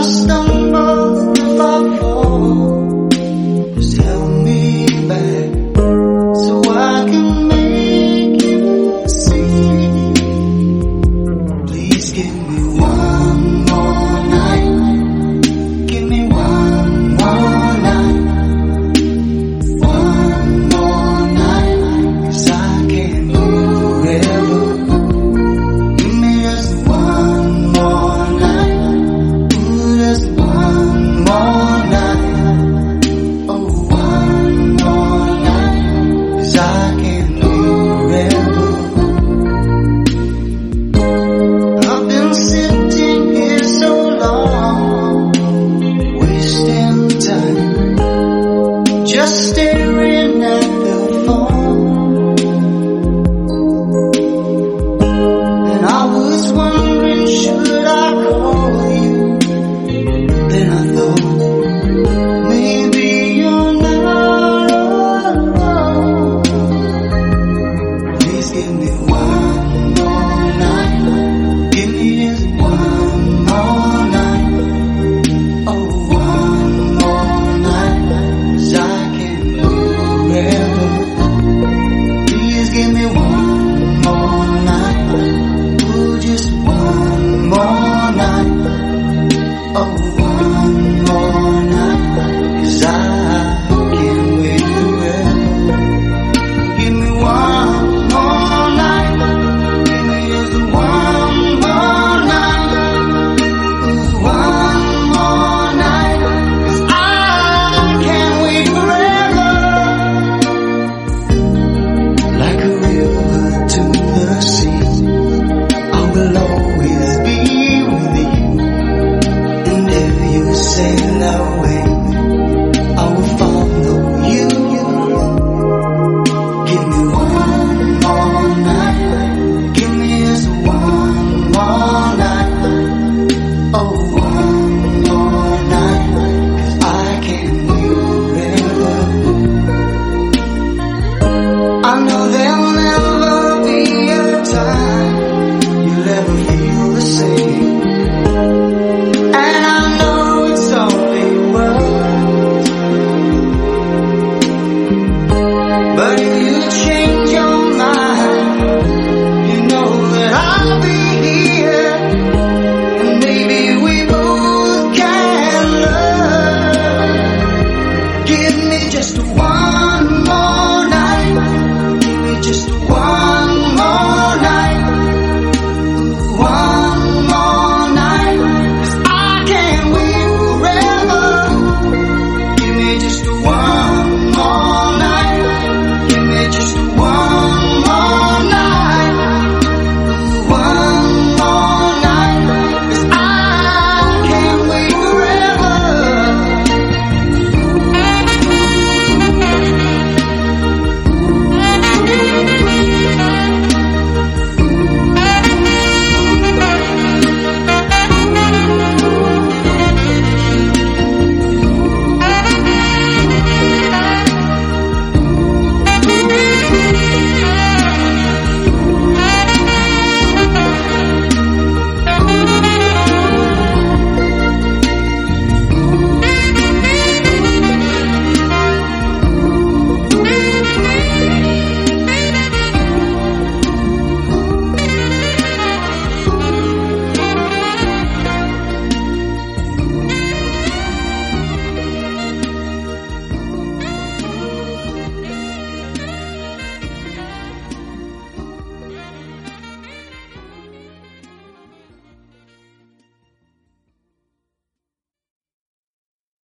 stumble, if I fall, just help me back so I can make you see. Please give me one more night. Give me one more night. One more night, 'cause I can't live forever. Give me just one more night. Ooh, just one more night. Oh, one more night, 'cause I can't live forever. I've been sitting here so long, wasting time, just staring at the phone. And I was wondering, should I call you? Then I thought, maybe you're not alone. Please give me one more night. Give me just one more night. Oh, one more night, 'cause I can't live forever. Please give me one more night. Ooh, just one more night. Oh, one more night, 'cause I can't wait forever. Give me one more night. Give me just one more night. Ooh, one more night, 'cause I can't wait forever. Like a river to the sea, I will always be with you. And if you sail away,